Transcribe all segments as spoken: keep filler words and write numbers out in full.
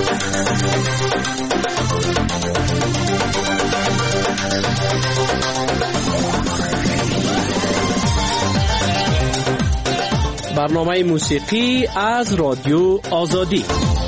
برنامه موسیقی از رادیو آزادی.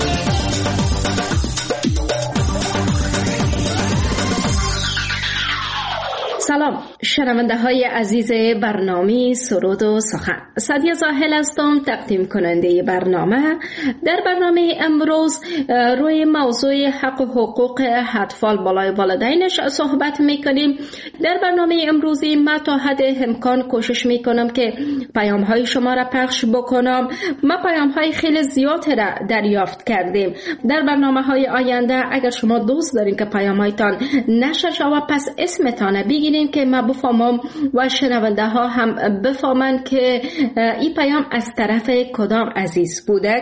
سلام شنونده های عزیز برنامه سرود و سخن. سعدیه زاهل هستم، تقدیم کننده برنامه. در برنامه امروز روی موضوع حق و حقوق اطفال بالای والدینش صحبت میکنیم. در برنامه امروزی من تا حد امکان کوشش میکنم که پیام های شما را پخش بکنم. ما پیام های خیلی زیاد را دریافت کردیم. در برنامه های آینده اگر شما دوست دارین که پیام هایتان نشر شود، پس اسمتان بگیرین که ما بفهمم و شنونده ها هم بفهمن که این پیام از طرف کدام عزیز بودک.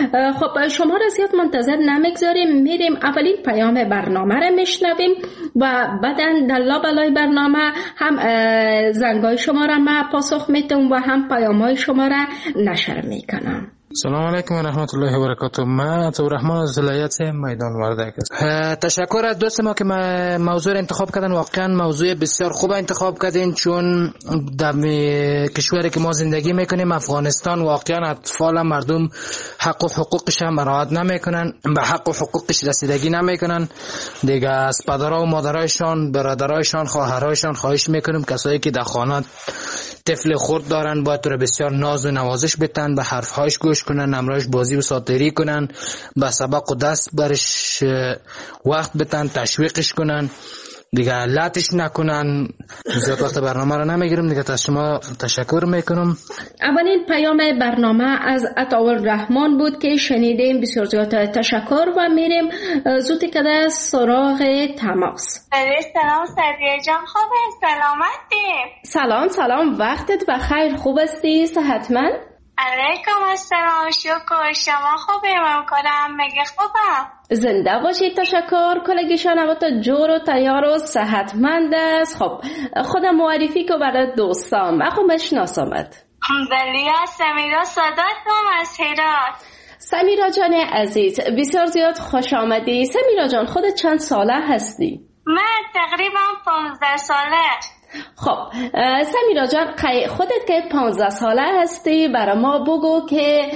خب شما را زیاد منتظر نمیگذاریم، میریم اولین پیام برنامه را میشنویم و بعدن در لابلای برنامه هم زنگای شما را ما پاسخ میتونم و هم پیام های شما را نشر میکنم. سلام علیکم و رحمت الله و برکاته. من عطارحمان از ولایت میدان وردک است. تشکر از دوست ما که موضوع را انتخاب کردن. واقعا موضوع بسیار خوب انتخاب کردین، چون در کشوری که ما زندگی میکنیم افغانستان واقعا اطفال مردم حق و حقوقش هم مراعات نمیکنن، به حق و حقوقش رسیدگی نمیکنن دیگه. از پدرها و مادرایشان، برادرایشان، خواهرایشان خواهش میکنیم کسایی که در خانه طفل خرد دارن باید تو را بسیار ناز و نوازش بتن، به حرفهایش گوش کنن، امرایش بازی و ساتری کنن، به سبق و دست برش وقت بتن، تشویقش کنن دیگه، علتش نکنن. زیاد وقت برنامه رو نمیگیرم دیگه. از شما تشکر میکنم. اولین پیام برنامه از عطارحمان بود که شنیدیم. بسیار زیاد تشکر و میریم زودی که سراغ تماس. سلام سعدیه جان، خوبه؟ سلامتی؟ سلام سلام، وقتت بخیر، خوب هستی؟ صحتمند؟ علیکم السلام، شکر. شما خوبه؟ ممکنم مگه خوبه؟ زنده باشید. تشکر. کلگی شنوات جور و تیار و صحتمند است. خب خودم معرفی که برای دوستام. من خب مشناسمت. بلیا سمیرا صداتم از هرات. سمیرا جان عزیز، بسیار زیاد خوش آمدی. سمیرا جان خودت چند ساله هستی؟ من تقریبا پانزده ساله. خب سمیرا جان خودت که پانزده ساله هستی، برای ما بگو که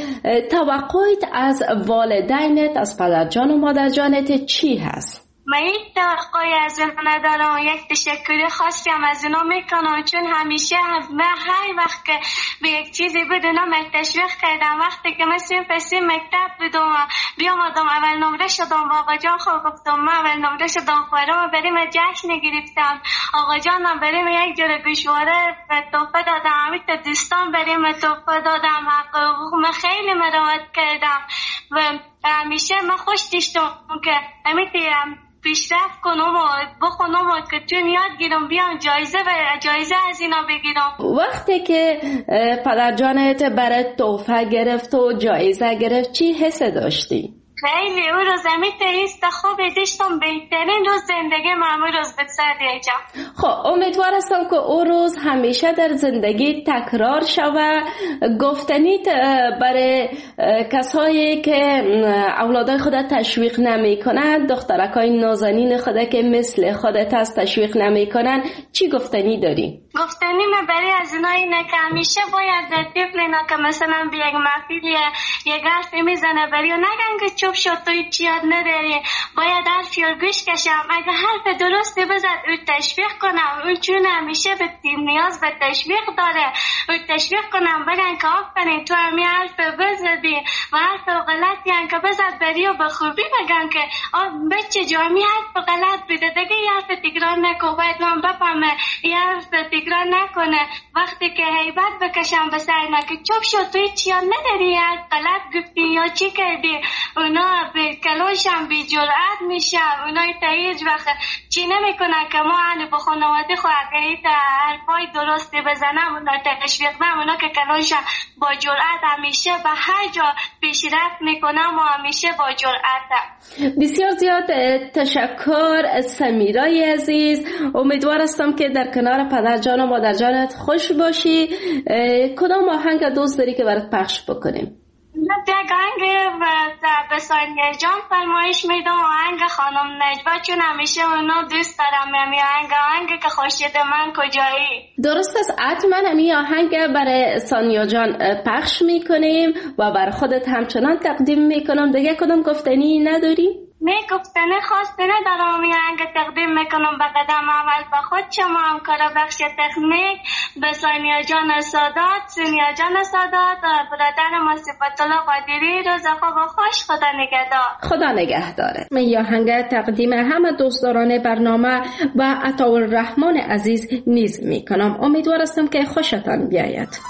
توقعیت از والدینت، از پدر جان و مادر جانت چی هست؟ من یک توقعی از اونها ندارم، یک تشکر خاصی هم از اونا میکنم، چون همیشه من هر وقت که به یک چیزی بدونم تشویق کردم. وقتی که مثل پسی مکتب بدونم بیامدم اول نمره شدم با آقا جان خواه گفتم من اول نمره شدم خواهرم بریم جشن گرفتم، آقا جان من بریم یک جور گوشواره توفه دادم، همین تا دوستان بریم توفه دادم، من خیلی مراعات کردم و همیشه من خوش داشتم که همین پیشرفت کنم و بخونم و که چون یاد گیرم بیام جایزه و جایزه از اینا بگیرم. وقتی که پدر جانت برای تحفه گرفت و جایزه گرفت چی حس داشتی؟ خیلی اون روز همی تریست خوبی داشتم، بهترین روز زندگی من اون روز به سعدیه جان. خب امیدوار هستم که اون روز همیشه در زندگی تکرار شود. گفتنیت برای کسایی که اولادای خودت تشویق نمی کنند، دخترکای نازنین خودت که مثل خودت هست تشویق نمی کنند، چی گفتنی داری؟ گفتنی من برای از اینا اینه که همیشه باید طفل اینا که مثلا به یک محفیل یک حرف میزنه برای نگن که چوب شد توی چی یاد نداری، باید حرفی رو گوش کشم، اگه حرف درستی بزد او تشویق کنم، اون چون همیشه به تیم نیاز به تشویق داره، او تشویق کنم بگن که آفرین تو همی حرف بزدی و حرف غلطی هم که بزد بری و به خوبی بگن که بچه جا همی حرف غلط بده دیگه یه حرف تکرار نکن، باید من بفهمه یه حرف تکرار نکنه. وقتی که هیبت بکشم به سرنا که چوب شد توی چی یاد نداری، حرف غلط گفتی یا چی کردی، اونا به کلاشم بی جرأت میشن، اونا تا هیچ وقت چی نمیکنن که ما هنو با خانواده خواهد تا حرفای درستی بزنم، اونا تشویق نم، اونا که کلاشم با جرأت همیشه به هر جا پیشرفت میکنم و همیشه با جرأت. بسیار زیاد تشکر سمیرای عزیز. امیدوار هستم که در کنار پدر جان و مادر جانت خوش باشی. کدام آهنگ دوست داری که برات پخش بکنیم؟ یک آهنگ به ثانیه جان فرمایش میدم، آهنگ خانم نجوا، چون همیشه اونو دوست دارم. یعنی آهنگ آهنگی که خوشید من کجایی. درست است، حتما همین آهنگ برای ثانیه جان پخش میکنیم و بر خودت همچنان تقدیم میکنم. دیگه کدام گفتنی نداری؟ نه گفتنه خواسته ندارم. این آهنگ تقدیم میکنم به قدم اول به خود شما همکار بخش تکنیک، به ثانیه جان سادات، سونیا جان سادات، برادر ما صفت الله قادری. روز خوب و خوش، خدا نگهدار. خدا نگهداره. من این آهنگ تقدیم همه دوستداران برنامه و عطاالرحمن عزیز نیز میکنم. امیدوار هستم که خوشتان بیاید.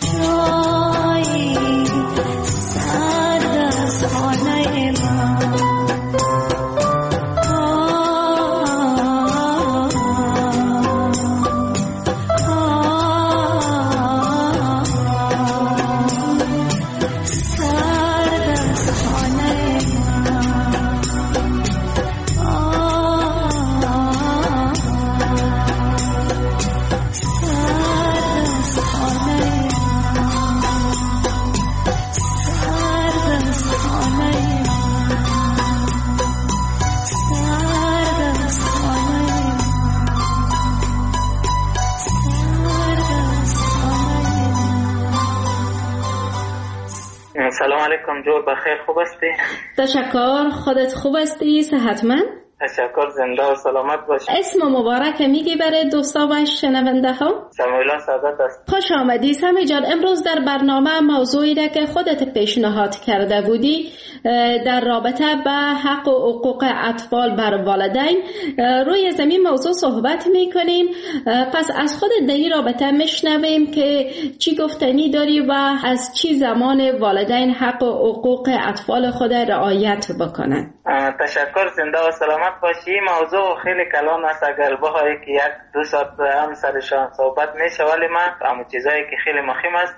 سلام علیکم جور، بخیر، خوب هستی؟ تشکر، خودت خوب هستی؟ صحتمند؟ تشکر، زنده و سلامت باشی. اسم مبارک میگی برای دوستا و شنونده ها؟ سمیلا سعادت است. خوش آمدی سمی جان. امروز در برنامه موضوعی را که خودت پیشنهاد کرده بودی در رابطه به حق و حقوق اطفال بر والدین روی زمین موضوع صحبت میکنیم. پس از خودت در این رابطه میشنویم که چی گفتنی داری و از چی زمان والدین حق و حقوق اطفال خود رعایت بکنن. تشکر، زنده و سلامت باشی. موضوع خیلی کلان است، اگر بخواهی که یک دو ساعت هم سرشان صحبت میشه، ولی من اما چیزایی که خیلی مهم است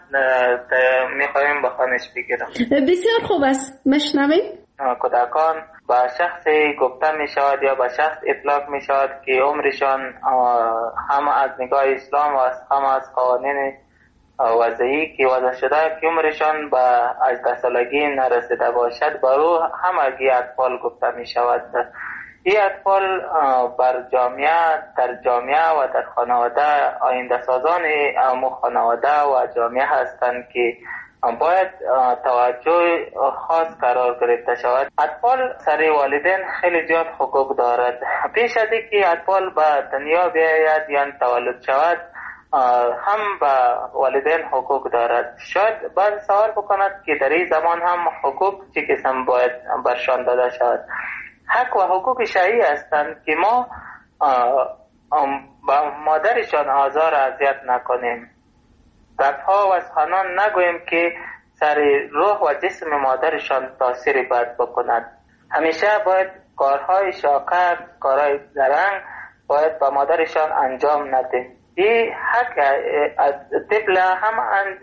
میخوایم با خانش بگیرم. بسیار خوب است، مشنویم. کودکان با شخصی گفته می شود یا با شخص اطلاق می شود که عمرشان هم از نگاه اسلام و هم از قوانین وضعی که وضع شده که عمرشان به هجده سالگی نرسیده باشد، برو همگی اطفال گفته می شود. این اطفال بر جامعه، در جامعه و در خانواده آینده سازان امو خانواده و جامعه هستند که باید توجه خاص قرار گرفته شود. اطفال سر والدین خیلی زیاد حقوق دارد. پیش از اینکه اطفال به دنیا بیاید یا تولد شود هم به والدین حقوق دارد. شاید بعضی سوال بکند که در این زمان هم حقوق چه قسم باید برشان داده شود. حق و حقوق شرعی هستند که ما با مادرشان آزار اذیت نکنیم. دفعه و از خانان نگویم که سر روح و جسم مادرشان تاثیر بد بکند. همیشه باید کارهای شاکر، کارهای درنگ باید با مادرشان انجام ندیم. این حق طفل هم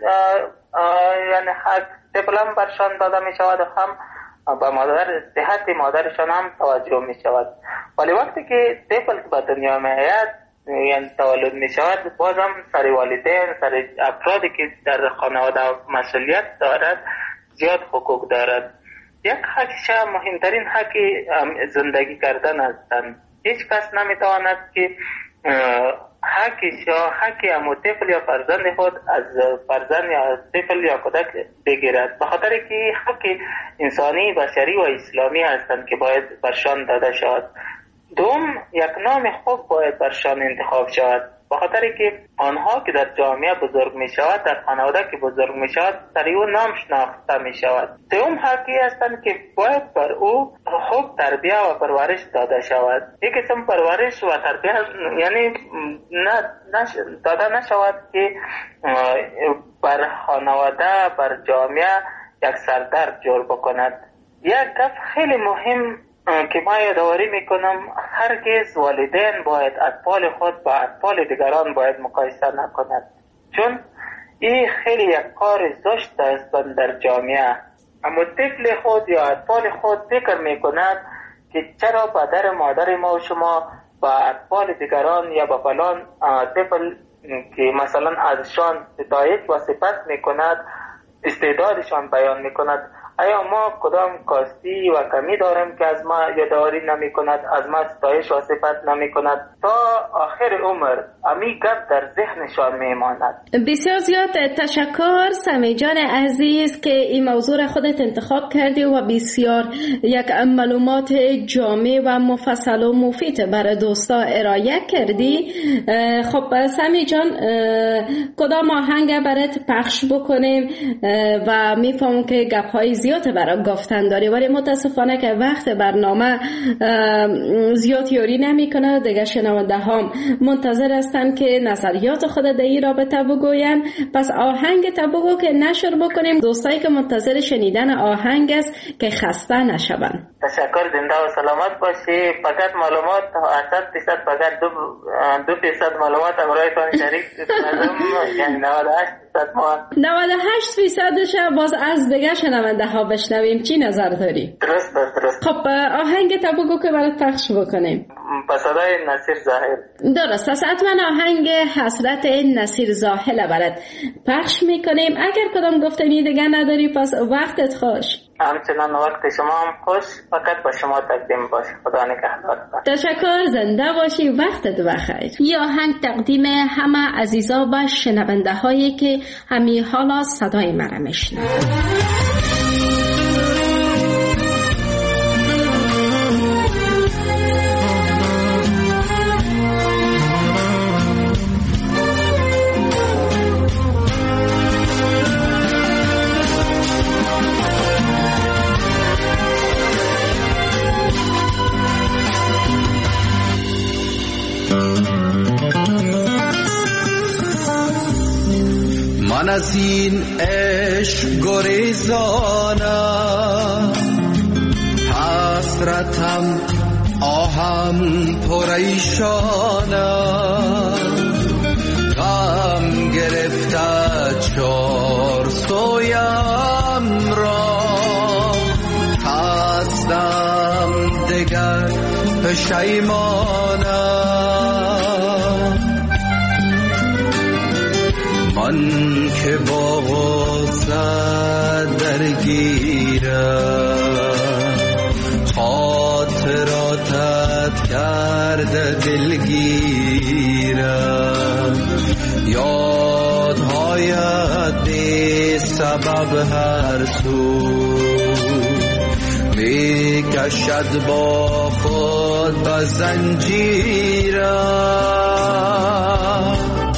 یعنی حق طفل هم برشان داده می شود و هم با مادر صحت مادرشان هم توجه می شود. ولی وقتی که طفل به دنیا می آید یعنی تولد می شود، بازم سر والدین، سر افرادی که در خانواده مسئولیت دارد زیاد حقوق دارد. یک حقش مهمترین حق زندگی کردن هستند. هیچ کس نمی تواند که حقش یا حق امو طفل یا فرزند خود از فرزند یا طفل یا کودک بگیرد، به خاطر که حق انسانی، بشری و اسلامی هستند که باید برشان داده شود. دوم، یک نام خوب باید برشان انتخاب شود، به خاطر که آنها که در جامعه بزرگ می شود، در خانواده که بزرگ می شود، در او نام شناخته می شود. سوم، حقی هستند که باید بر او خوب تربیه و پرورش داده شود. یک قسم پرورش و تربیه یعنی نه داده نشود که بر خانواده، بر جامعه یک سردرد جور بکند. یک گپ خیلی مهم که ما یادآوری میکنم، هرگز والدین باید اطفال خود با اطفال دیگران باید مقایسه نکند، چون این خیلی یک کار زشت است در جامعه. اما طفل خود یا اطفال خود فکر میکند که چرا پدر مادر ما و شما با اطفال دیگران یا با فلان طفل که مثلا ازشان ستایش و صفت میکند، استعدادشان بیان میکند، آیا ما کدام کاستی و کمی داریم که از ما یادآوری نمی کند، از ما ستایش و صفت نمی کند، تا آخر عمر امی گپ در ذهنشان می ماند. بسیار زیاد تشکر سمی جان عزیز که این موضوع را خودت انتخاب کردی و بسیار یک معلومات جامع و مفصل و مفید برای دوستا ارائه کردی. خب سمی جان، کدام آهنگ برات پخش بکنیم و میفهمم که گپ های زیاد زیاد برای گفتن داری، ولی متاسفانه که وقت برنامه زیاد یاری نمی کنه. دیگه شنونده هم منتظر هستن که نظریات خود در این رابطه بگوین. پس آهنگ تا بگو که نشر بکنیم دوستایی که منتظر شنیدن آهنگ است که خسته نشون. تشکر، زنده و سلامت باشی. فقط معلومات صد درصد فقط دو دو درصد معلومات امرایتان شریک کردم، یعنی نود و هشت درصد ما نود و هشت درصدش باز از دیگه شنونده ها بشنویم. چی نظر داری؟ درست درست. خب آهنگ تا بگو که برات پخش بکنیم. با صدای نصیر زاهل. درست، پس حتما آهنگ حسرت نصیر زاهل برات پخش میکنیم. اگر کدام گفتنی دیگه نداری پس وقتت خوش. همچنان وقت شما هم خوش، فقط با شما تقدیم باشه. خدا نگهدار. تشکر، زنده باشی، وقتت بخیر. یه آهنگ تقدیم همه عزیزا و شنونده هایی که همی حالا صدای مرا میشنوند. من از این عشق گریزانم، حسرتم آهم پریشانم، غم گرفته چار سویم را، هستم دگر پشیمانم. من که با غصه درگیرم، خاطراتت کرده دلگیرم، یادهایت بی سبب هر سو می کشد با خود به زنجیرم.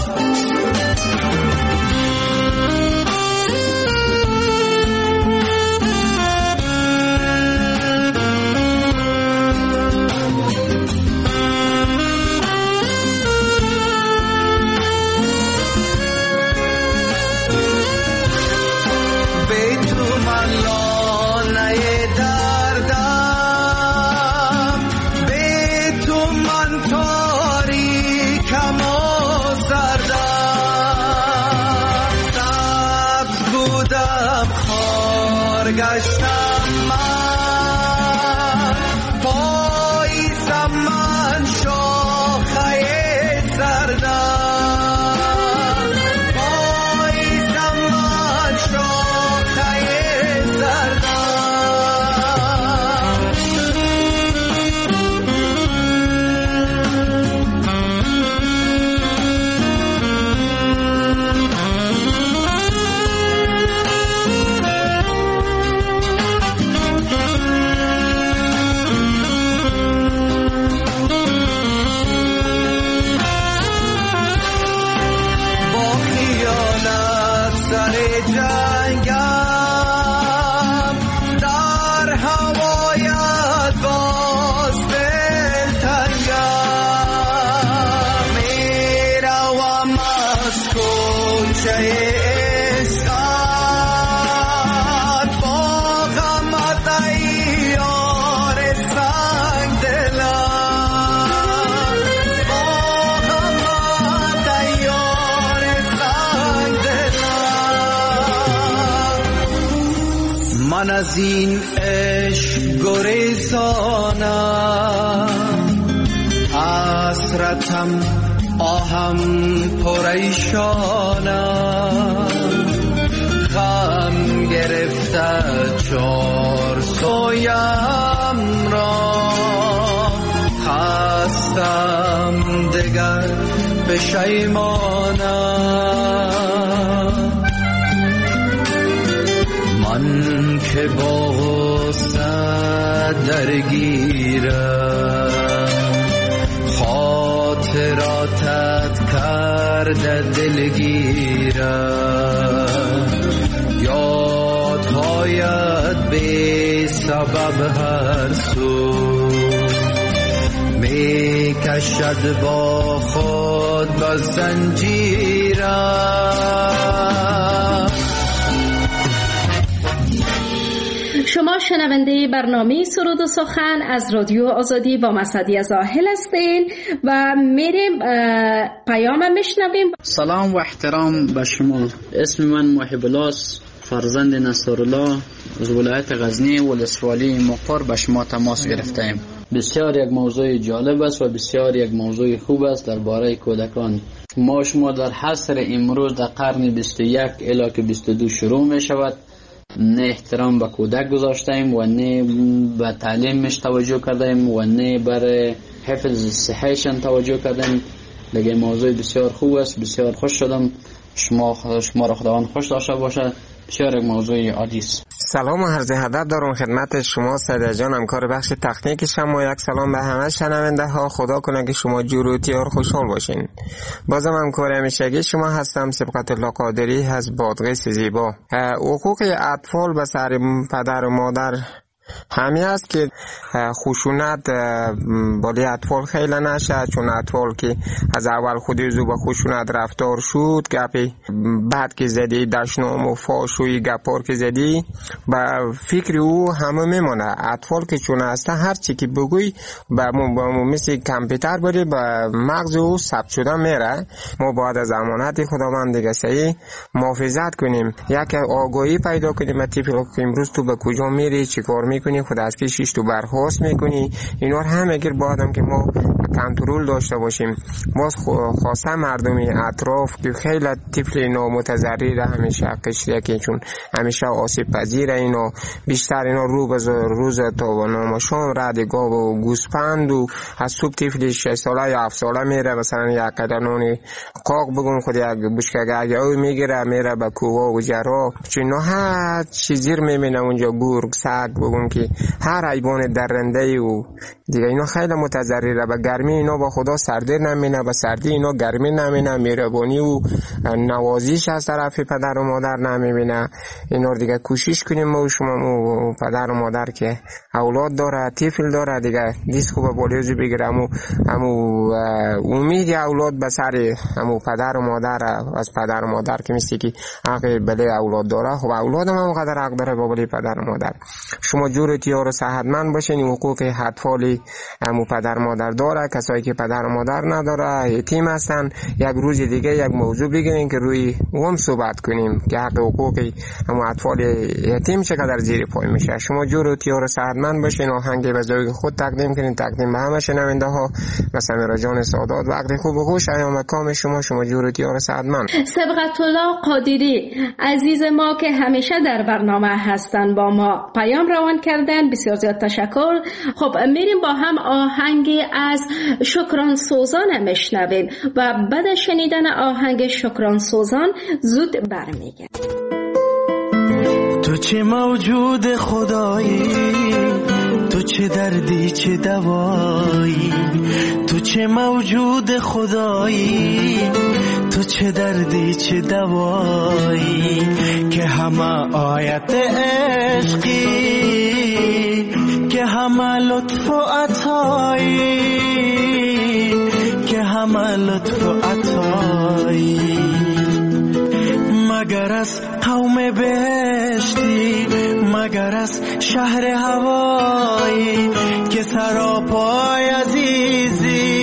گشتم من پاییزم، من شاخه زردم، پاییزم من شاخه من از این عشق گریزانم، حسرتم آهم پریشانم، غم گرفته چار سویم را، خستم دگر پشیمانم. من که با غصه درگیرم، خاطراتت کرده دلگیرم، یادهایت سبب هر سو می کشد با خود با زنجیرم. شما شنونده برنامه سرود و سخن از رادیو آزادی با مسعدی زاهل هستین و میریم پیام میشنویم. سلام و احترام به شما. اسم من محب الله فرزند نصرالله از ولایت غزنی ولسوالی مقر به شما تماس گرفتیم. بسیار یک موضوع جالب است و بسیار یک موضوع خوب است درباره کودکان. ما شما در عصر امروز در قرن بیست و یک الی که بیست و دو شروع می شود نه احترام به کودک گذاشتیم و نه به تعلیمش توجه کردیم و نه بر حفظ صحیشان توجه کردیم. دیگه موضوع بسیار خوب است. بسیار خوش شدم. شما شما را خداوند خوش داشته باشه. بسیار یک موضوع عالی است. سلام و عرض ادب دارم خدمت شما سعید جان، همکار بخش تکنیک شما. یک سلام به همه شنونده ها. خدا کنه که شما جور و تیار خوشحال باشین. بازم همکار همیشگی شما هستم سبقت الله قادری از بادغیس زیبا. حقوق اطفال به سر پدر و مادر همین است که خشونت بالی اطفال خیلی نشه، چون اطفال که از اول خودی زو به خشونت رفتار شد، گپی بعد که زدی دشنام و فاشوی گپار که زدی با فکر او همه میمونه. اطفال که چون هسته هر چی که بگوی با مو مثل کامپیوتر بری با مغز او ثبت شده میره. ما باید از امانت خداوند دیگه صحیح محافظت کنیم، یک آگاهی پیدا کنیم. طفل امروز تو به کجا میری، چیکار میکنی، خود از پیشش تو برخواست میکنی، اینا همه گیر بادم که ما کنترل داشته باشیم. باز خواسته مردمی اطراف که خیلی طفل اینا متضرر همیشه قشره که چون همیشه آسیب پذیره، اینا بیشتر اینا رو به روز تا نام شام رد گاو و گوسپند و از صبح طفل شش ساله یا هفت ساله میره مثلا یک قدنونی قاق بگم خود یک بشکه گاگاوی میگیره میره به کووا و جرا، چون هر چیزی میبینه اونجا، گرگ سگ بگم که هر حیوان درنده و دیگه اینا خیلی متضرره. به گرمی اینا با خدا سردی نمینه، به سردی اینا گرمی نمینه، مهربانی و نوازش از طرف پدر و مادر نمیبینه. اینا دیگه کوشش کنیم و شما و پدر و مادر که اولاد داره طفل داره دیگه دیست خوبه بالیوزی بگیرم و همو امید اولاد به سر همو پدر و مادر از پدر و مادر که میستی که حق بله اولاد داره. خب اولاد هم قدر حق داره با بله پدر و مادر. شما جور تیار و صحتمند باشین. حقوق اطفالی همو پدر مادر داره. کسایی که پدر و مادر نداره یتیم هستن، یک روز دیگه یک موضوع بگیریم که روی اون صحبت کنیم که حق حقوقی همو اطفال یتیم چقدر زیر پای میشه. شما جور تیار و صحتمند باشین. آهنگ به ذوق خود تقدیم کنین، تقدیم به همه شنونده ها. مثلا میرا جان سعادت وقت خوب و خوش ایام کام شما. شما جور تیار و صحتمند. سبقت الله قادری عزیز ما که همیشه در برنامه هستن با ما پیام روان کردن، بسیار زیاد تشکر. خب میریم با هم آهنگی از شکران سوزان میشنویم و بعد شنیدن آهنگ شکران سوزان زود برمیگردیم. تو چه موجود خدایی، تو چه دردی چه دوایی، تو چه موجود خدایی، تو چه دردی چه دوایی، که همه آیت عشقی، که همه لطف و عطایی، که همه لطف و عطایی. مگر از قوم بهشتی، مگر از شهر هوایی، که سراپای عزیزی،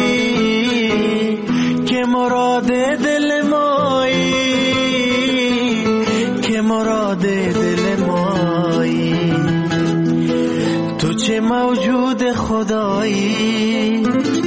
که مراد دل مایی، که مراد دل مایی. تو چه موجود خدایی.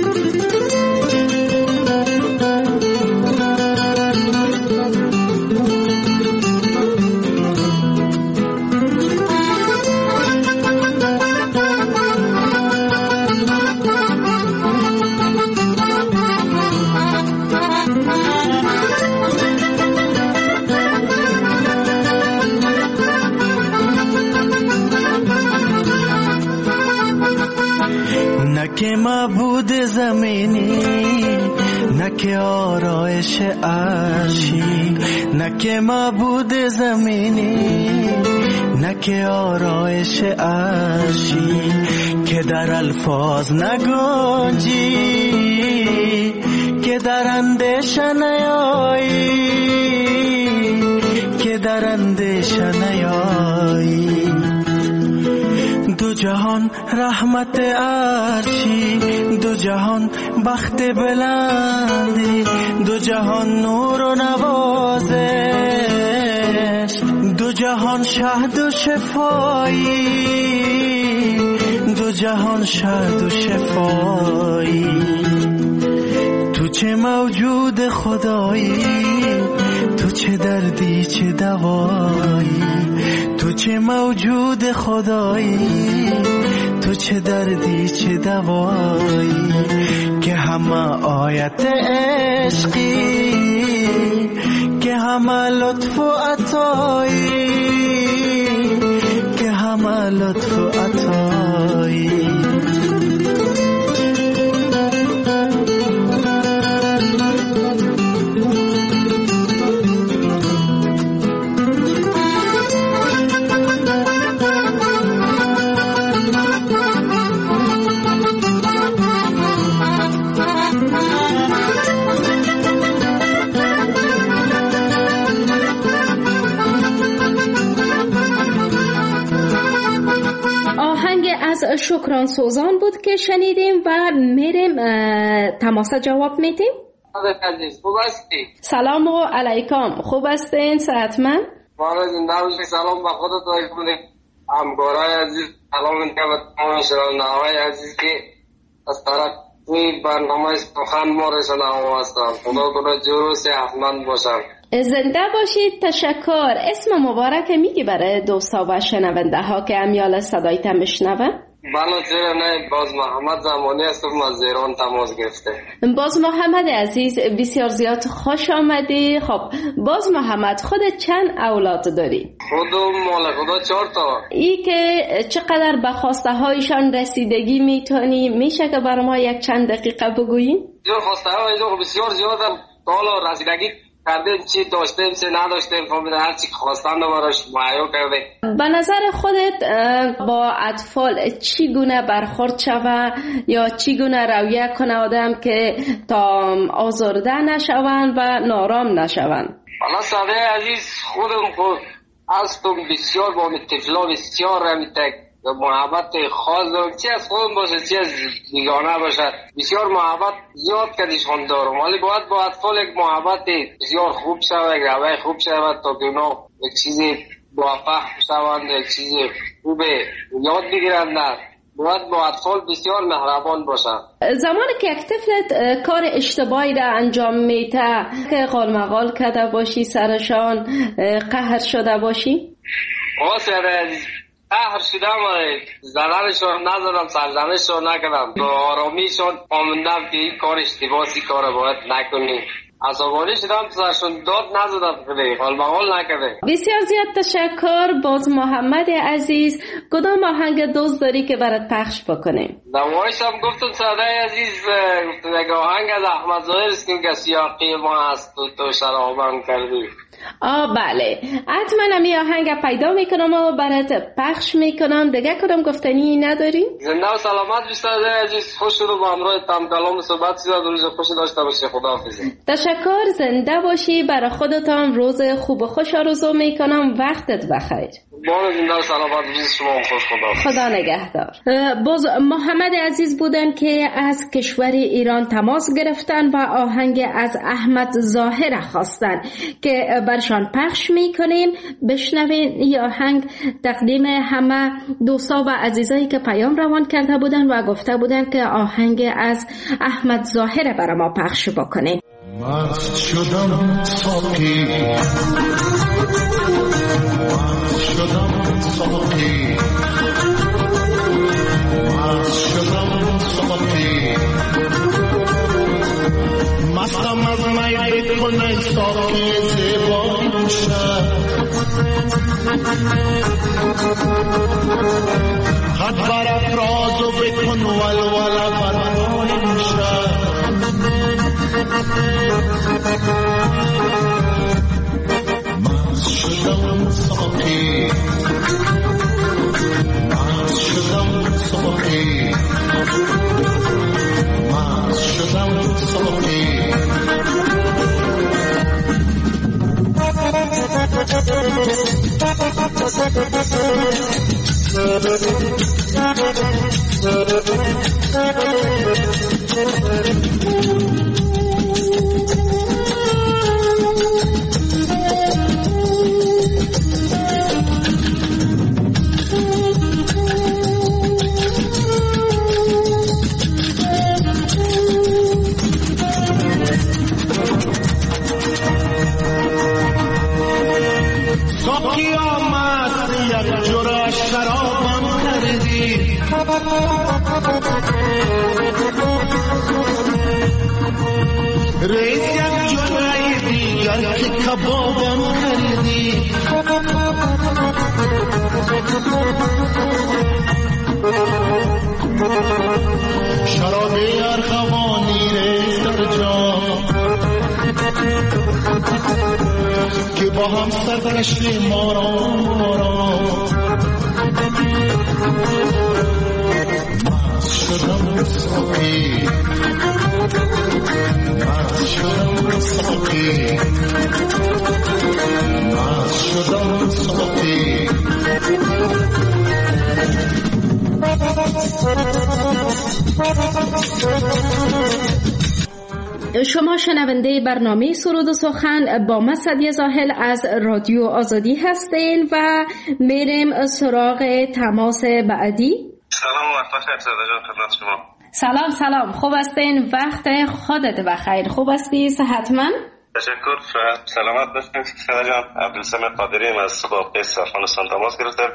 که معبود زمینی، نه که آرایش عرشی، نه که معبود زمینی، نه که آرایش عرشی که در الفاظ نگنجی، که در اندیشه نیایی، که در اندیشه نیایی. دو جهان رحمت عرشی، دو جهان بخت بلندی، دو جهان نور و نوازش، دو جهان شهد و شفایی، دو جهان شهد و شفایی. تو چه موجود خدایی، تو چه دردی چه دوایی، تو چه موجود خدایی، تو چه دردی چه دوایی. که همه آیت عشقی، که همه لطف و عطایی، که همه لطف و عطایی. شکران سوزان بود که شنیدیم و میریم تماس جواب میتیم. خوب هستی؟ سلام و علیکم. خوب هستین؟ صحتمند؟ مارا زنده باشی. سلام به خودت و همکارای عزیز. سلام میگم به تمام شنونده‌های عزیز که از طرف این برنامه سخن ما رسانه‌ها هستند. خدا کنه جور و صحتمند باشن. زنده باشید. تشکر. اسم مبارک میگی برای دوستا و شنونده ها که امیال صدایت میشنوه؟ بله چرا نه. باز محمد زمانی هستم از ایران تماس گرفته. باز محمد عزیز بسیار زیاد خوش آمدی. خب باز محمد خودت چند اولاد داری؟ خودم مال خدا چهار تا. ای که چقدر به خواسته هایشان رسیدگی میتونی میشه که برای ما یک چند دقیقه بگویی؟ بسیار خواسته های بسیار زیادم حالا رسیدگی کردیم، چی داشتیم چی نداشتیم، فهمیدم هر چی خواستم براش مهیا کردیم. به نظر خودت با اطفال چی گونه برخورد شوه یا چی گونه رویه کنه آدم که تا آزرده نشوند و نارام نشوند؟ حالا ساده عزیز خودم خود هستم بسیار با طفلا بسیار رمیتک محبت خاص دارم، چی از خودم باشه چی از بیگانه باشه بسیار محبت زیاد کدیشان دارم، ولی باید با اطفال یک محبت بسیار خوب شود، یک روی خوب شود تا که اونا یک چیزی موفق شوند، یک چیزی خوب یاد بگیرند. باید با اطفال بسیار مهربان باشن. زمانی که یک طفلت کار اشتباهی را انجام میده که قالمقال کرده باشی سرشان قهر شده باشی؟ آسیاره عزیز قهر شدم، زدنشون نزدم، سرزنشون نکردم، با آرامیشون آموندم که این کار اشتباهی کار باید نکنی. عصبانی شدم سرشون داد نزدم، خیلی قالمقال نکرده. بسیار زیاد تشکر. باز محمد عزیز کدام آهنگ دوست داری که برات پخش بکنیم؟ نمایش هم گفتم ساده عزیز، گفتم یک آهنگ از احمد ظاهر است که سیاقی ما هست و تو شرابم کردی. آه بله حتما همی آهنگ پیدا میکنم و برات پخش میکنم. دیگه کدام گفتنی نداری؟ زنده و سلامت بیشتر عزیز. خوش رو با همراه تم کلام صحبت زیاد روز خوش داشته باشی. خداحافظ. تشکر. زنده باشی. برای خودتان روز خوب و خوش آرزو میکنم. وقتت بخیر. بار زنده و سلامت روز شما خوش. خدا خدا نگهدار. باز محمد عزیز بودن که از کشور ایران تماس گرفتن و آهنگ از احمد ظاهر خواستن که برشان پخش میکنیم. بشنوین. این آهنگ تقدیم همه دوستا و عزیزایی که پیام روان کرده بودن و گفته بودن که آهنگ از احمد ظاهر برای ما پخش بکنیم. مست شدم ساقی، مست شدم ساقی، مست شدم ساقی، مستم از می بکنه ساقی زیبان شد، خط بر افرازو بکن ولولا بران شد. مست شدم ساقی مست شدم ساقی ساقی آمد یک جرعه شرابم کردی ریز یک جرعه دیگر که کبابم کردی شراب ارغوانی ریز در جام که با هم سرکشی ما را مست شدم ساقی مست شدم ساقی مست شدم ساقی شما شنونده برنامه سرود و سخن با من سعدیه زاهل از رادیو آزادی هستین و میریم سراغ تماس بعدی. سلام و وقت بخیر سعدیه جان، خدمت شما. سلام سلام، خوب هستین؟ وقت خودت بخیر. خوب هستی؟ صحتمند؟ تشکر، سلامت باشین سعدیه جان. عبدالسمید قادری از صبح افغانستان تماس گرفتم.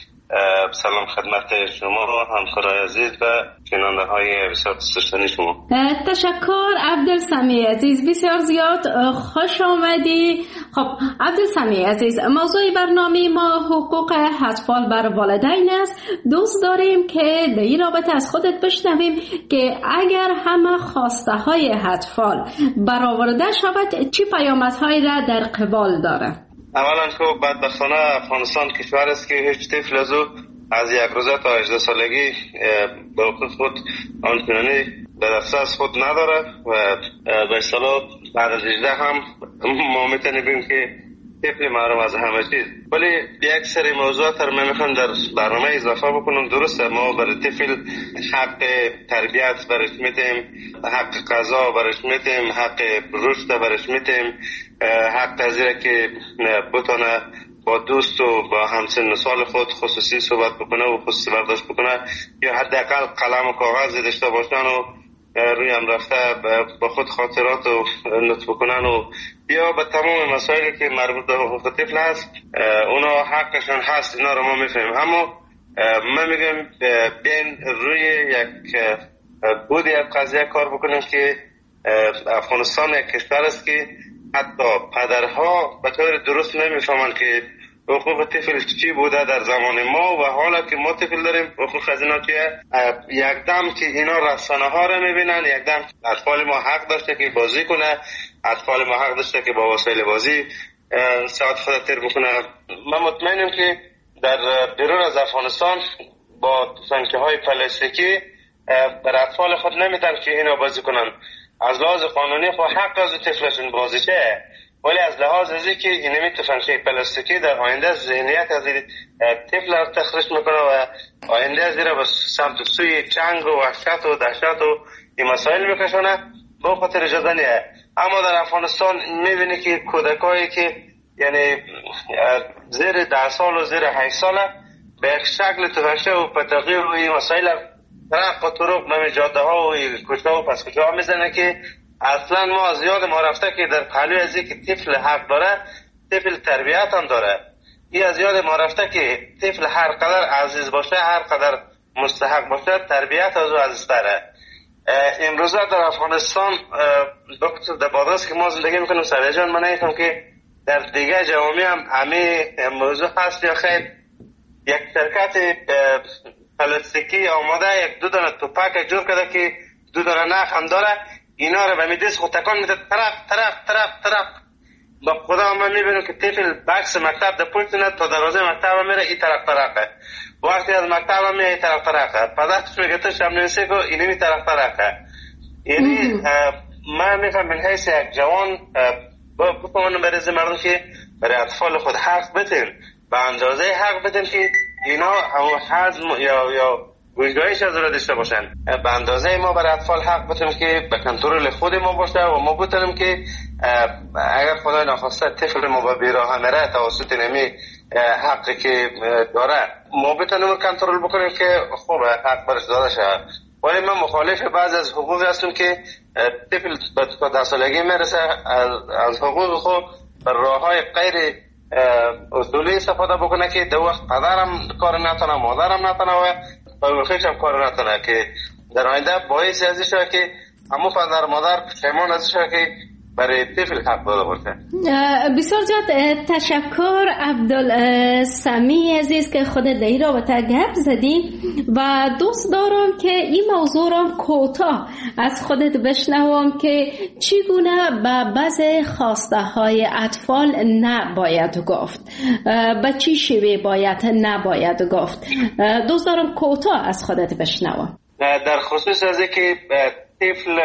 سلام خدمت شما همکارای عزیز و شنونده های بسیار دوستداشتنی شما. تشکر عبدالسمی عزیز، بسیار زیاد خوش آمدی. خب عبدالسمی عزیز، موضوع برنامه ما حقوق اطفال بر والدین است. دوست داریم که در این رابطه از خودت بشنویم که اگر همه خواسته های اطفال برآورده شود چه پیامدهایی را در قبال داره؟ اولا که بدبختانه افغانستان کشور است که هیچ طفل از او از یک روزه تا هجده سالگی با حقوق خود آنچنانی در دسترس خود نداره و به اصطلاح بعد از هجده هم ما میتونیم که طفل محروم از همه چیز. ولی یک سری موضوعات رو من میخوام در برنامه اضافه بکنم. درسته ما برای طفل حق تربیت برش میتیم، حق غذا برش میتیم، حق رشد برش میتیم، حق پذیره که بتونه با دوست و با همسن و سال خود خصوصی صحبت بکنه و خصوصی برداشت بکنه یا حداقل قلم و کاغذ داشته باشن و روی هم رفته با خود خاطرات و نوت بکنن و یا به تمام مسائلی که مربوط به حقوق طفل هست اونا حقشون هست. اینا رو ما میفهمیم، اما من میگم بین روی یک بودی از قضیه کار بکنیم که افغانستان یک کشور است که حتی پدرها به طور درست نمیفهمن که حقوق طفل چی بوده در زمان ما و حالا که ما طفل داریم حقوق از اینا چیه. یک دم که اینا رسانه ها رو میبینن، یک دم اطفال ما حق داشته که بازی کنه، اطفال ما حق داشته که با وسایل بازی ساعت خود تیر بکنه. من مطمئنم که در بیرون از افغانستان با تفنگچی های پلاستیکی بر اطفال خود نمیتن که اینا بازی کنن. از لحاظ قانونی خود حق از طفلشون بازی شه، ولی از لحاظ ازی که اینمی تفنگچی پلاستیکی در آینده ذهنیت از طفل را تخریش میکنه و آینده از را به سمت سوی جنگ و وحشت و دهشت و این مسائل میکشونه. به خاطر اجازه نیه. اما در افغانستان میبینی که کودکایی که یعنی زیر ده سال و زیر هشت ساله به یک شکل تفنگچی و پتاقی و این مسائل طرق و طرق نمی جاده ها و کوچه ها و پس کوچه ها میزنه که اصلا ما از یاد ما رفته که در پهلوی ازی که طفل حق داره طفل تربیت هم داره. این از یاد ما رفته که طفل هر قدر عزیز باشه هر قدر مستحق باشه تربیت از او عزیزتره. امروزه در افغانستان در بادرست که ما زندگی میکنیم سعدیه جان، من نیفتم که در دیگه جوامع هم همه موضوع هست یا خیر. یک شرکت پلاستیکی آماده یک دو دانه توپک جور کرده که دو دانه نخ هم داره، اینا رو به می دست خود تکان میده طرف طرف طرف طرف. با خدا من میبینم که طفل بکس مکتب در پشت نه تا دروازه مکتب میره این طرف طرفه، وقتی از مکتب میره این طرف طرفه، پدرش میگه تو شب نویسی کو اینی می طرف طرفه. یعنی من میفهم من حیث یک جوان بفهمونم برای از مردم که برای اطفال خود حق بدین، به اندازه حق بدین که اینا همون حزم یا یا گوشگاهیش از را داشته باشن. به اندازه ما برای اطفال حق بدیم که به کنترل خود ما باشه و ما بتونیم که اگر خدای ناخواسته طفل ما به بیراه میره توسط نمی حقی که داره ما بتونیم کنترل بکنیم که خوبه حق برش داده شد. ولی من مخالف بعض از حقوق هستم که طفل به ده سالگی میرسه از حقوق خود بر راه های غیر اصولی استفاده بکنه که دو وقت پدرم کار نتونه، مادرم نتونه و بایوخیش هم کار نتونه، که در آینده باعث ازی شده که همون پدر مادر پشیمان ازی شده که برای طفل حق داده باشه. بسیار زیاد تشکر عبدالسمی عزیز که خودت در این رابطه گپ زدی و دوست دارم که این موضوع را کوتاه از خودت بشنوم که چگونه به بعضی خواسته های اطفال نباید گفت، به چی شیوه باید نباید گفت. دوست دارم کوتاه از خودت بشنوم. در خصوص از که طفل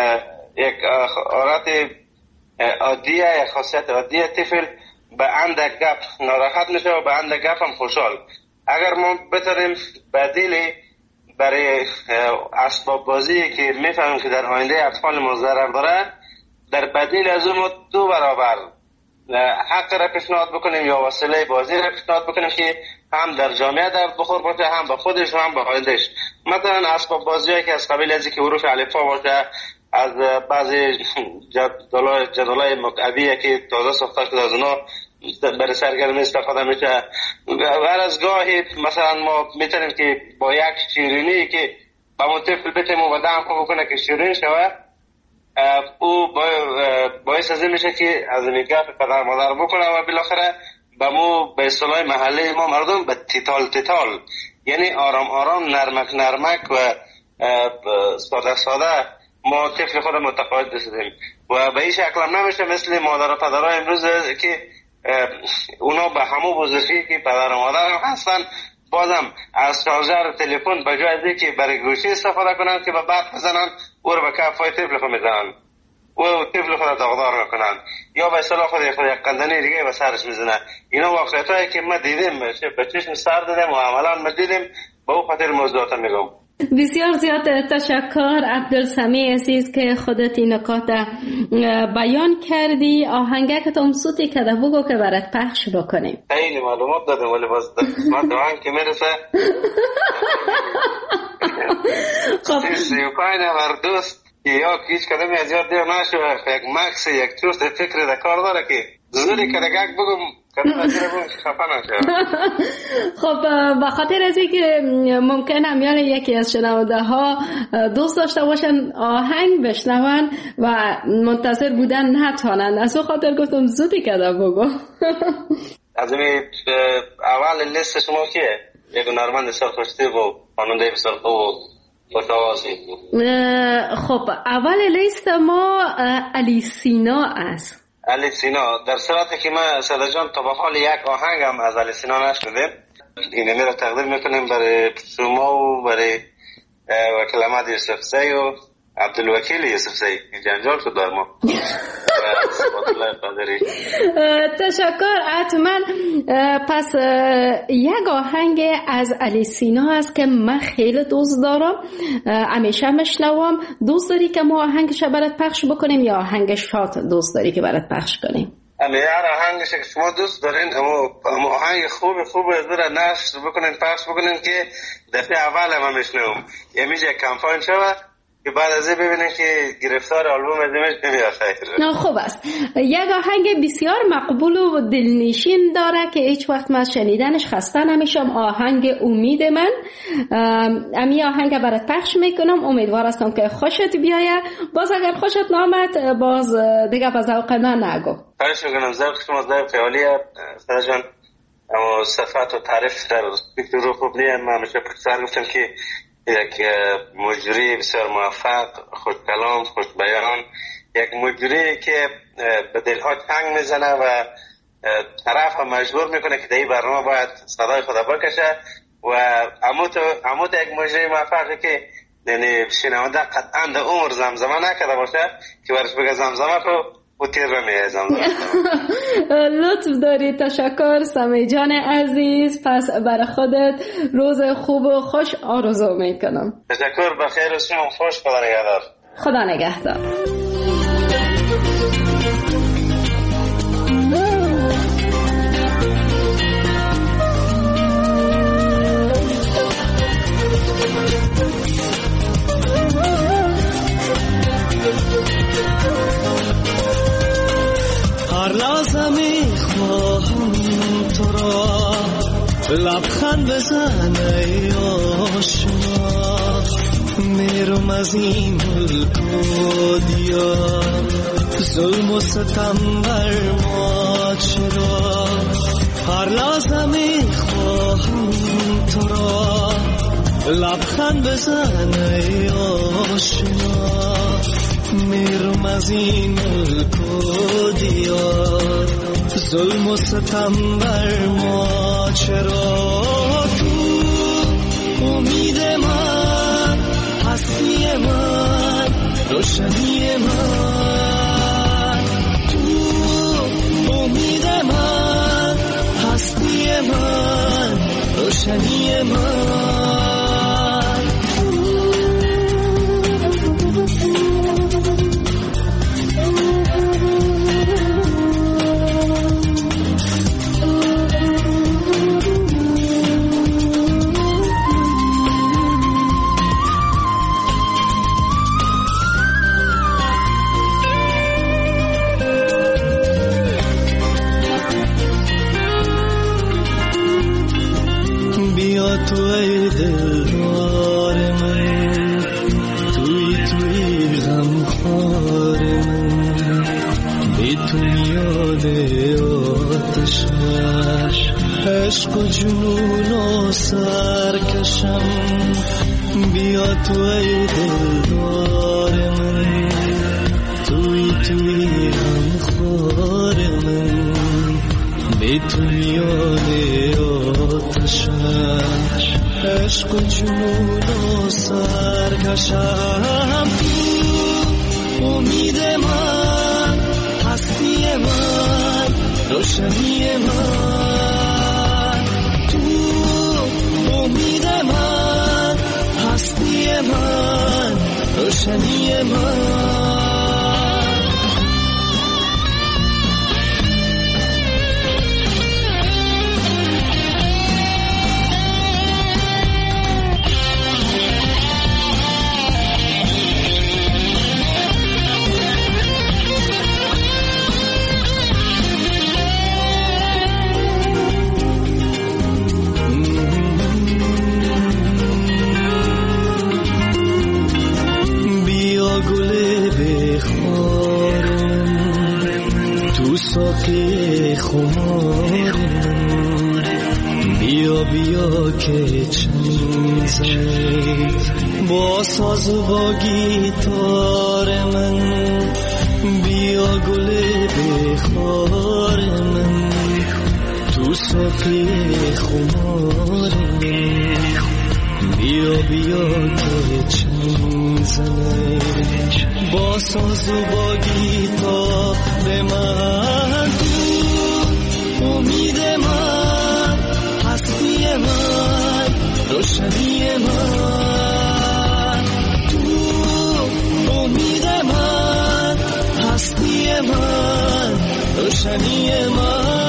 یک حالت عادیه، یک خاصیت عادیه، طفل به اندک گپ ناراحت میشه و به اندک گپ هم خوشحال. اگر ما بتونیم بدیلی برای اسباب بازی که میفهمیم که در آینده اطفال ما ضرر داره، در بدیل از اون ما دو برابر حق را پیشنهاد بکنیم یا وسیله بازی را پیشنهاد بکنیم که هم در جامعه در بخور باشه، هم به خودش و هم به آیندهش. مثلا اسباب بازیایی که از قبیل از که حروف الفا باشه، از بعضی جدولای جدولای مکعبی که تازه ساخته شده از اونا برای سرگرمی استفاده میشه. هر از گاهی مثلا ما میتونیم که با یک شیرینی که با اون طفل بتیم و دم خوب بکنه که شیرین شوه، او باعث از این میشه که از این گپ پدر مادر بکنه و بالاخره به مو به اصطلاح محله ما مردم به تیتال تیتال، یعنی آرام آرام نرمک نرمک و ساده ساده ما طفل خود متقاعد بسازیم و به این شکل هم نمیشه مثل مادر و پدرها امروز که اونا به همون بزرگی که پدر و مادر هم هستن بازم از شارژر تلفن به جای از که برای گوشی استفاده کنن که به بعد بزنن او رو به کفای طفل خود میزنن و طفل خود داغدار میکنن یا به اصطلاح خود خود یک قندنی دیگه به سرش میزنن. اینا واقعیت هایی که ما دیدیم، به چشم سر دیدیم و عملا ما دیدیم، به او خاطر موضوعات میگم. بسیار زیاد تشکر عبدالسمی عزیز که خودت این نکات بیان کردی. آهنگک تام صوتی که ده بگو که برات پخش بکنیم. خیلی معلومات دادم ولی باز من دوان که میرسه سی و پنج نفر دوست یا هیچ کدومی از یاد دیر نشو یک مکس یک چوست فکر ده کار داره که زوری که دگک بگم کدوم از دیر بگم خفه نشه. خب به خاطر از اینکه ممکن هم یکی از شنونده ها دوست داشته باشن آهنگ بشنون و منتظر بودن نتوانند، از اون خاطر گفتم زودی که ده بگو. از این اول لیست شما کیه؟ یک هنرمند بسیار خوشتی و خواننده بسیار خوب متوازی. خب اول لیست ما علی سینا است. علی سینا در صورتی که ما صدا جان تا به حال یک آهنگ هم از علی سینا نشنیدیم، این را تقدیم میکنیم برای شما و برای وکیل احمد یوسف زی و عبدالوکیل یوسف زی. جنجال شد در ما. تشکر. حتما پس یک آهنگ از علی سینا است که من خیلی دوست دارم، همیشه میشنوم. دوست داری که ما آهنگش برات پخش بکنیم یا آهنگ شاد دوست داری که برات پخش کنیم؟ اما هر آهنگش که شما دوست دارین، اما آهنگ خوب خوب از را نشر بکنین پخش بکنین که دفعه اول ما میشنوم، یه میشه کمپاین شود که بعد از این ببینین که گرفتار آلبوم از نمیش نمیاد خیلی. خوب است. یک آهنگ بسیار مقبول و دلنشین داره که هیچ وقت من شنیدنش خسته نمیشم، آهنگ امید من. امی آهنگ برات پخش میکنم، امیدوار هستم که خوشت بیایه. باز اگر خوشت نامد باز دیگه به ذوق من نگو. خواهش میکنم، ذوق شما ذوق عالیه سر جان، اما صفات و تعریف در فکر رو خوب نیه. من همیشه پشتر گفتم که یک مجری بسیار موفق، خوش کلام، خوش بیان، یک مجری که به دلها چنگ میزنه و طرف هم مجبور میکنه که در این برنامه باید صدای خدا بکشه و عموت عموت یک مجری موفقه که یعنی شنونده قطعا در عمر زمزمه نکرده باشه که برش بگه زمزمه رو و تیر رو میه زمزمه. لطف داری، تشکر سمی جان عزیز. پس برای خودت روز خوب و خوش آرزو میکنم. تشکر، بخیر و شما خوش. خدا نگهدار. خدا نگهدار. هر لحظه میخواهم تو را لبخند بزن ای آشنا، میرم از این ملک و دیار، ظلم و ستم بر ما چرا. هر لحظه میخواهم تو را لبخند بزن ای آشنا، میرم از این ملک و دیار، ظلم و ستم بر ما چرا. تو امید من، هستی من، روشنی من. تو امید من، هستی من، روشنی من. تو ای دلدار من، توی توی غمخوار من، بی تو میاد آتشش، عشق و جنون و سرکشم. بیا تو ای دلدار من، توی توی غمخوار من، بی تو میاد آتشش، عشق و جنون و سرکشم. تو امید من، هستی من، روشنی من. تو امید من، هستی من، روشنی من. ساقی خمار من، بیا بیا که چنگ زنید با ساز و با گیتار من. بیا گل بخار من، تو ساقی خمار من، بیا بیا که چنگ زنید با ساز و با گیتار من. تو امید من، هستی من، روشنی من. تو امید من، هستی من، روشنی من.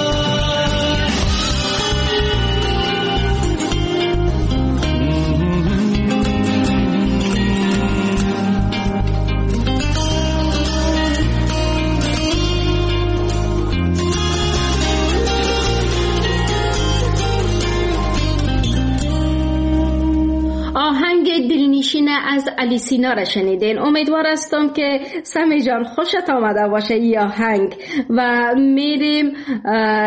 دلنشین از علی سینا را شنیدین. امیدوار هستم که سمی جان خوشت آمده باشه یا آهنگ و میریم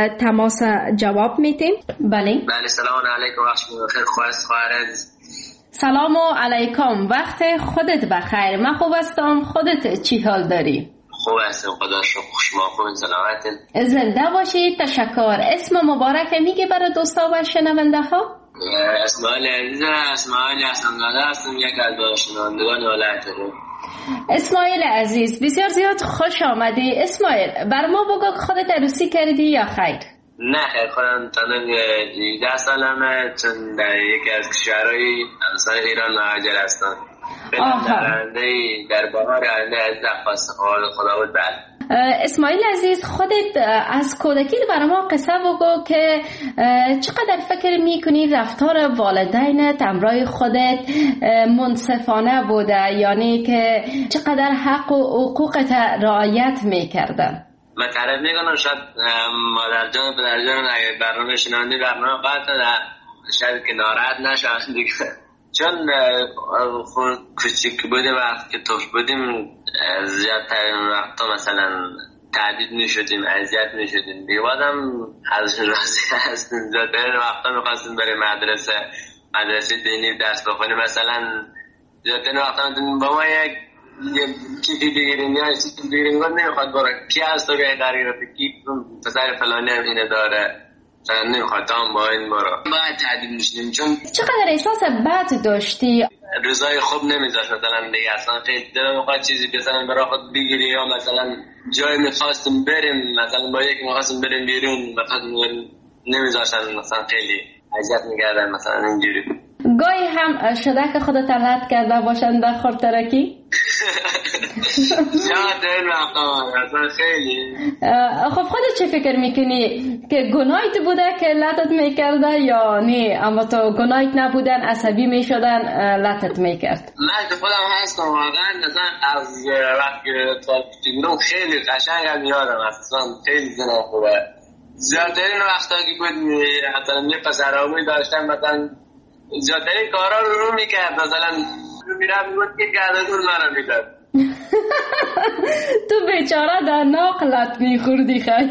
تماس جواب میتیم. بله بله. سلام علیکم، وقت بخیر. خواهر خواهر سلام علیکم، وقت خودت بخیر. من خوب هستم، خودت چی حال داری؟ خوب هستم، خدا شکر. خوشما خوبین، سلامتین. زنده باشید، تشکر. اسم مبارک میگه برای دوستا و شنونده ها؟ اسماعیل عزیز، اسماعیل حسن‌زاده هستم، یک از شنوندگان ولایت رو. اسماعیل عزیز، بسیار زیاد خوش آمدی. اسماعیل، بر ما بگو خودت عروسی کردی یا خیر؟ نه خیر، خودم تنها هجده سالمه، چون در یکی از کشورهای همسایه ایران مهاجر هستم. در در بهار آینده از درخواست خدا بود. بعد اسماعیل عزیز، خودت از کودکی برای ما قصه بگو که چقدر فکر میکنی رفتار والدینت همراه خودت منصفانه بوده، یعنی که چقدر حق و حقوقت رعایت میکردن؟ من تعریف میکنم، شاید مادر جان پدر جان اگه برنامه شنوندی برنامه قطع شاید که ناراحت نشن دیگه، چون کوچیک بودیم وقت که توش بودیم زیادتر وقتا مثلا تهدید میشدیم، اذیت میشدیم دیگه. بعدم ازشون راضی هستیم، زیادتر وقتا میخواستیم بریم مدرسه مدرسه دینی درس بخونیم، مثلا زیادتر وقتا میتونیم با ما یک کیفی بگیریم یا چیزی بگیریم، گفت نمیخواد برو کی از تو بیایی داری کی پسر فلانی هم اینه داره، چون نمیخواد تا هم با این برو. باید تهدید میشدیم. چون چقدر احساس بد داشتی؟ روزای خوب نمیذاشت مثلا دیگه، اصلا خیلی دلم میخواد چیزی بزنم برای خود بگیری، یا مثلا جای میخواستم بریم مثلا با یکی میخواستم بریم بیرون مثلا نمیذاشتن، مثلا خیلی اذیت میکردن مثلا اینجوری. گاهی هم شده که خودت علت کرده باشن در خورترکی؟ یاد نمی‌کنم اصلا خیلی. خب خودت چه فکر میکنی که گناهیت بوده که لطت میکرده یا نه؟ اما تو گناهیت نبودن عصبی میشدن لطت میکرد؟ من که خودم هستم واقعا مثلا از وقتی تا بودم خیلی قشنگ یادم اصلا خیلی زنم خوبه. زیادترین وقتا که بود حتی می پسراموی داشتم مثلا زیادترین کارا رو رو میکرد، مثلا رو میرم بود که گردگون منو میداد. تو بیچاره در ناقلت میخوردی خیلی.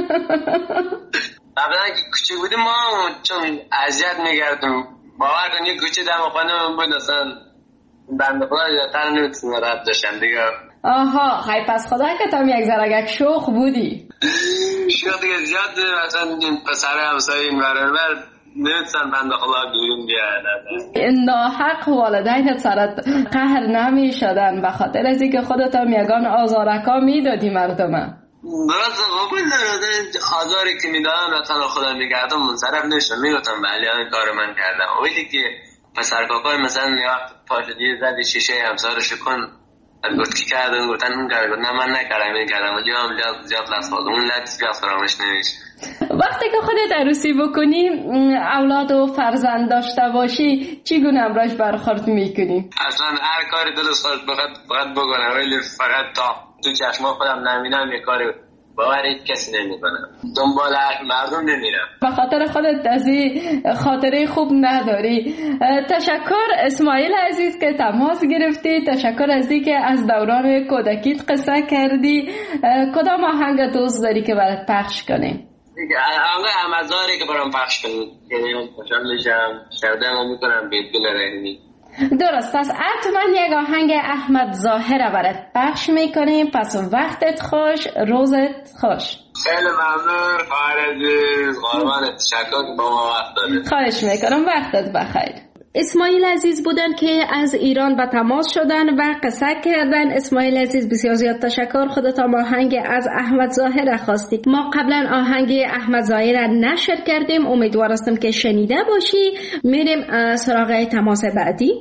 قبلا که کوچه بودیم ما چون اذیت میکردم، باور کن یک کوچه دم خانه من بود اصلا بنده خدا زیادتر نمیتونم رد داشتم دیگه. آها خیلی پس خدا که تام یک ذره یک شوخ بودی. شوخ دیگه زیاد مثلا پسر همسایه این ورانور نمیتونن بنده خدا بیرون بیاد. ناحق والدینت سرت قهر نمی شدن به خاطر از اینکه خودت هم یگان آزارکا میدادی مردمه؟ درست قبول دارم، آزاری که میدادم مثلا خدا میگردم منصرف نشم، میگفتم بله کار من کردم. ولی که پسر کاکای مثلا یه وقت پاشدی زدی شیشه همسارش کن گفت کی کردن، گفتن اون کرد، نه من نکردم این کردم، ولی هم زیاد لطف خواهدم اون لطف زیاد فرامش نمیشه. وقتی که خودت عروسی بکنی اولاد و فرزند داشته باشی چی گونه امراش برخورد میکنی؟ اصلا هر کاری دلش خواست فقط فقط بکنم، ولی فقط تا تو چشما خودم نمیدم یه کاری باور هیچ کسی نمیکنم، دنبال مردم نمیرم. به خاطر خودت از این خاطره خوب نداری. تشکر اسماعیل عزیز که تماس گرفتی، تشکر از این که از دوران کودکیت قصه کردی. کدام آهنگ دوست داری که برات پخش کنیم؟ آهنگ احمدزاری که برام پخش کنید یعنی خوشحال میشم، شردم میکنم بیت گل رحمی. درست، پس حتما یک آهنگ احمد ظاهر برات پخش میکنیم. پس وقتت خوش، روزت خوش. خیلی ممنون خواهر عزیز، قربانت، تشکر که با ما وقت دادید. خواهش میکنم، وقتت بخیر. اسماعیل عزیز بودن که از ایران به تماس شدن و قصه کردن. اسماعیل عزیز بسیار زیاد تشکر. خودت هم آهنگ از احمد ظاهر خواستی. ما قبلا آهنگ احمد ظاهر نشر کردیم، امیدوار هستم که شنیده باشی. میریم سراغ تماس بعدی.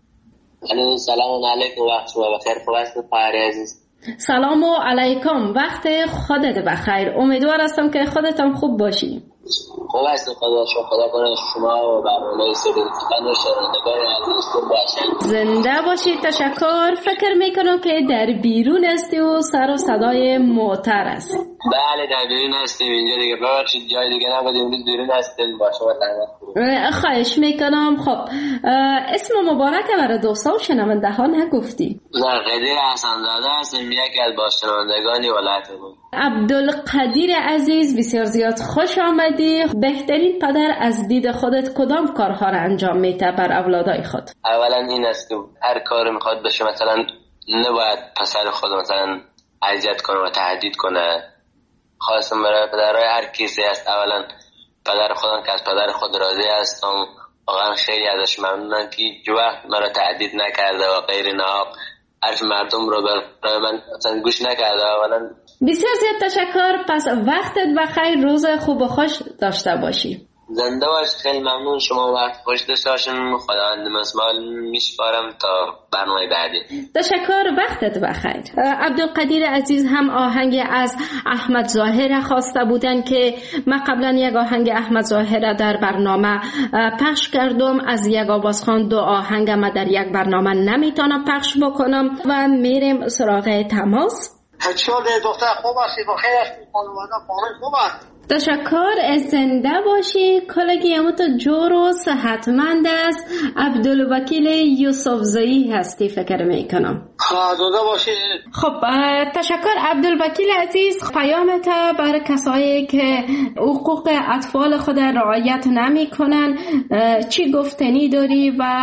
الو سلام علیکم، وقت شما بخیر. خوب هستید خواهر عزیز؟ سلام علیکم، وقت خودت بخیر. امیدوار هستم که خودت هم خوب باشی. خوب هستید خدا شما، خدا کنه شما و برنامه سرود کتن و شنوندگان عزیز خوب باشید. زنده باشید. تشکر. فکر میکنم که در بیرون هستی و سر و صدای موتر است. بله در بیرون هستیم اینجا دیگه، ببخشید جای دیگه نبودیم، امروز بیرون هستیم با شما تماس. خواهش میکنم. خب اسم مبارک برای دوستا و شنونده ها نگفتی؟ نه قدیر حسن‌زاده هستم، یکی از با شنوندگانی ولایت بود. عبدالقدیر عزیز، بسیار زیاد خوش آمدی. بهترین پدر از دید خودت کدام کارها را انجام میده بر اولادای خود؟ اولا این است که هر کار میخواد بشه مثلا نباید پسر خود مثلا اذیت کنه و تهدید کنه. خواستم برای پدرای هر کسی است، اولا پدر خودم که از پدر خود راضی هستم، واقعا خیلی ازش ممنونم که هیچ وقت مرا تهدید نکرده و غیر ناحق حرف مردم رو برای من اصلا گوش نکرده. اولا بسیار زیاد تشکر. پس وقتت بخیر، روز خوب و خوش داشته باشی. زنده باش. خیلی ممنون. شما وقت خوش داشته باشین. خداوند مسئول میسپارم تا برنامه بعدی. تشکر، وقتت بخیر. عبدالقدیر عزیز هم آهنگ از احمد ظاهر خواسته بودن که من قبلا یک آهنگ احمد ظاهر در برنامه پخش کردم. از یک آوازخوان دو آهنگ ما در یک برنامه نمیتونم پخش بکنم و میریم سراغ تماس. چون دختر خوب هستی، بخیر هستی، خانواده فامیل خوب است؟ تشکر، زنده باشی. کلگی امو تو جور و صحتمند است. عبدالوکیل یوسفزایی هستی فکر میکنم. زنده باشی. خب تشکر عبدالوکیل عزیز. پیامت بر کسایی که حقوق اطفال خود رعایت نمی کنن چی گفتنی داری و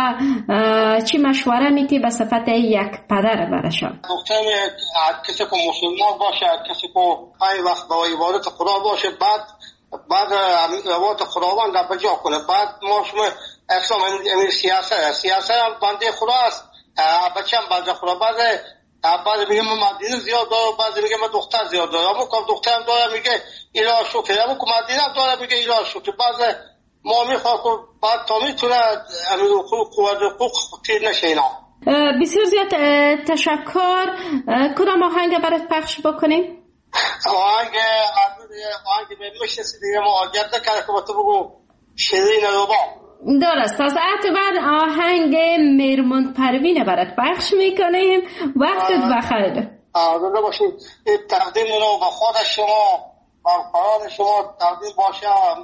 چی مشوره میتی به صفت یک پدر برشان؟ گفتن کسی که مسلمان باشه، کسی که پای وقت با عبادت خدا باشه، بعد بعد عبادت خداوند را بجا کنه. بعد ما شما اسلام امیر سیاست سیاست هم بنده خدا است، بچه هم بنده خدا. بعد بعد میگه من مدینه زیاد دارم، بعد میگه من دختر زیاد دارم. اما که دختر هم داره میگه ایلا شکر، اما که مدینه هم داره میگه ایلا شکر. بعد ما میخواه که بعد تا میتونه امیر حقوق قوت حقوق تیر نشه اینا. بسیار زیاد تشکر. کدام آهنگ برات پخش بکنیم؟ آهنگ آهنگ به میشنسی دیگه ما آگرده کرده که با تو بگو شیرین روبا. درست. از اعتبار آهنگ میرمون پروین برات پخش میکنیم. وقتت بخیر. آزاده باشید. تقدیم رو به خود شما و قرآن شما تقدیم باشه.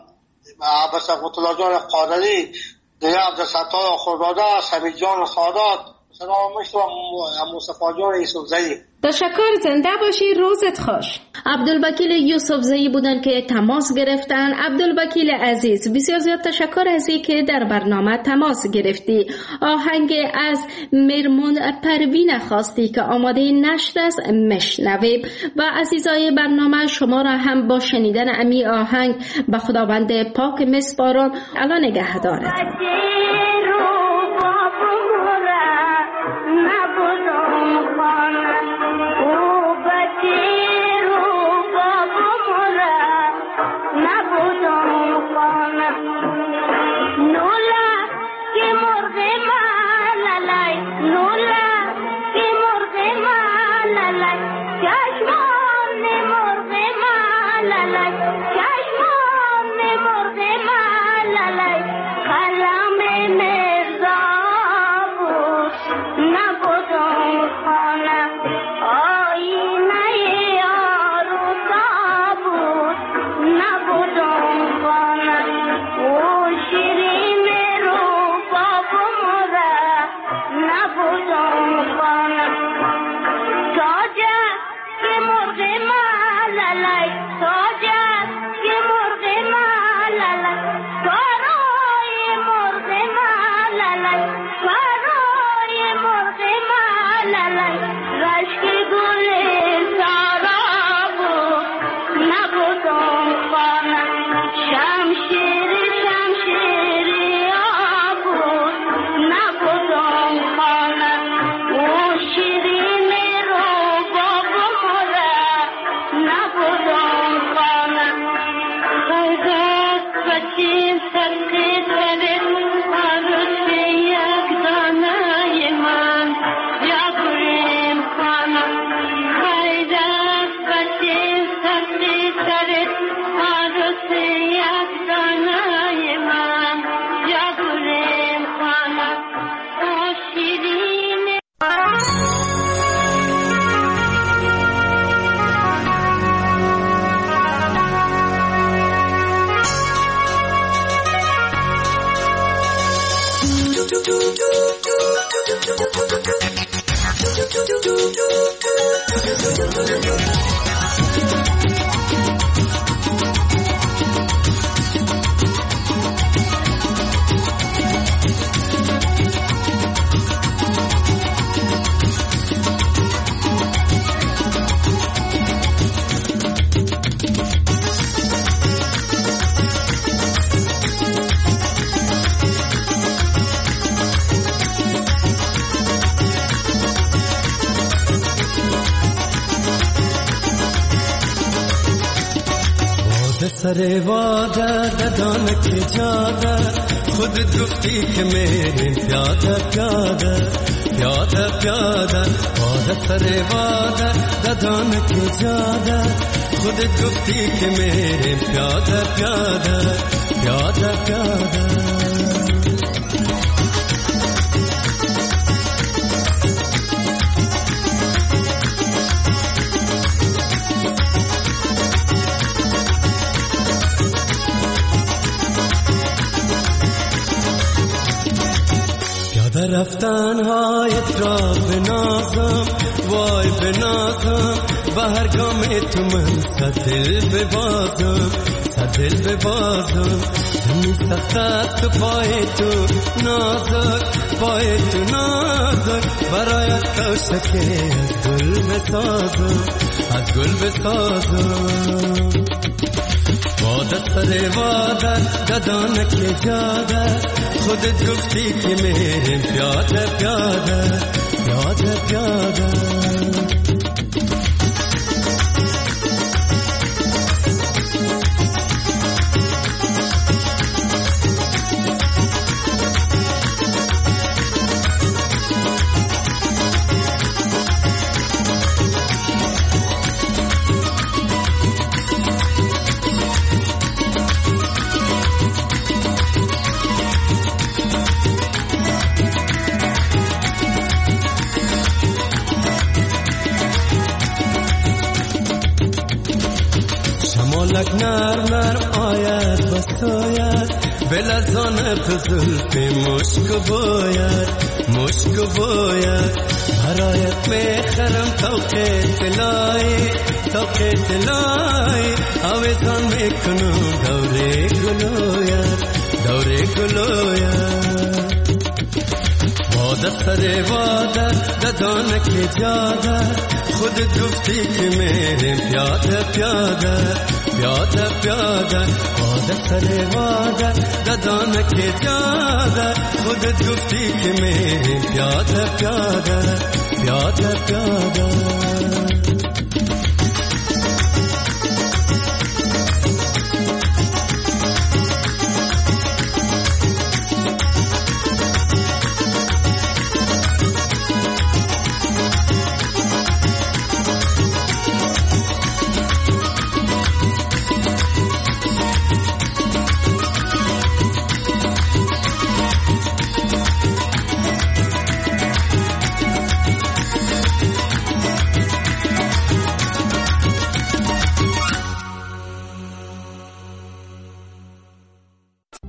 عباس قطلا جان قادری، دیگه عبدالستار خرداده، سمی جان سادات، سلام مشت و مصطفی جان یوسفزایی. تشکر، زنده باشی، روزت خوش. عبدالوکیل یوسفزایی بودن که تماس گرفتن. عبدالوکیل عزیز، بسیار زیاد تشکر از این که در برنامه تماس گرفتی. آهنگ از میرمون پروین خواستی که آماده نشر است، مشنویم. و عزیزای برنامه شما را هم با شنیدن امی آهنگ به خداوند پاک مسپارم. الان نگه دارد. سر واده ددان که جاده خودت گفتی که میریم پیاده پیاده پیاده پیاده واده سر واده ددان که جاده خودت گفتی که میریم پیاده پیاده پیاده پیاده رفتن هایت را بنازم وای بنازم و هر گام تو من صدل ببازم صدل ببازم زمین سخت است تو پای تو نازک پای تو نازک برایت کوشکه از گل بسازم از گل بسازم واده سر واده ددانه که جاده خودت گفتی که میریم پیاده پیاده پیاده پیاده شمالک نر نر آید و ساید بلزانه تو زلفی مشک باید مشک باید برایت میخرم توقع تلای توقع تلای آویزان میکنم دوره گلوید دوره گلوید واده سر واده ددانه که جاده خودت گفتی که میریم پیاده پیاده پیاده پیاده واده سر واده ددانه که جاده خودت گفتی که میریم پیاده پیاده پیاده پیاده